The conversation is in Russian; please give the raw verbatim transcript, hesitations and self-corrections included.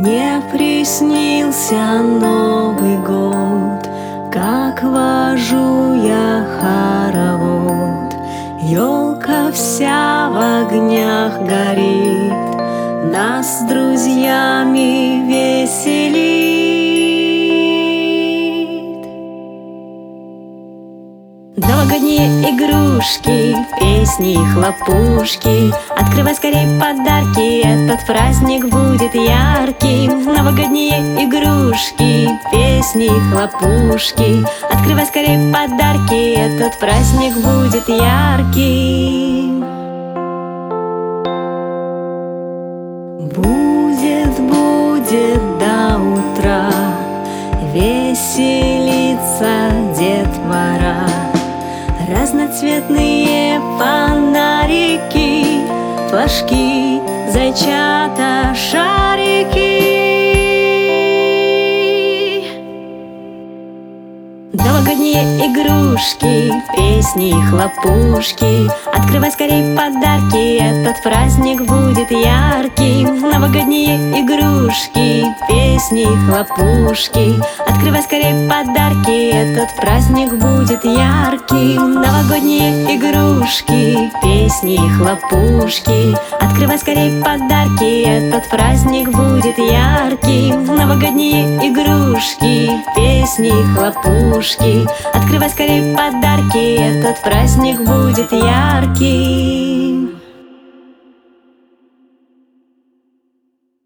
Мне приснился Новый год, как вожу я хоровод. Ёлка вся в огнях горит, нас с друзьями веселит. Новогодние игрушки, песни и хлопушки, открывай скорей подарки, этот праздник будет ярким. Новогодние игрушки, песни и хлопушки, открывай скорей подарки, этот праздник будет ярким. Будет, будет до утра веселиться детвора. Разноцветные фонарики, флажки, зайчата, шарики. Новогодние игрушки, песни и хлопушки, открывай скорей подарки, этот праздник будет ярким. Новогодние игрушки, песни и хлопушки, открывай скорей подарки, этот праздник будет ярким. Новогодние игрушки, песни и хлопушки, открывай скорей подарки, этот праздник будет ярким. Новогодние игрушки, песни и хлопушки, открывай скорей подарки, этот праздник будет яркий.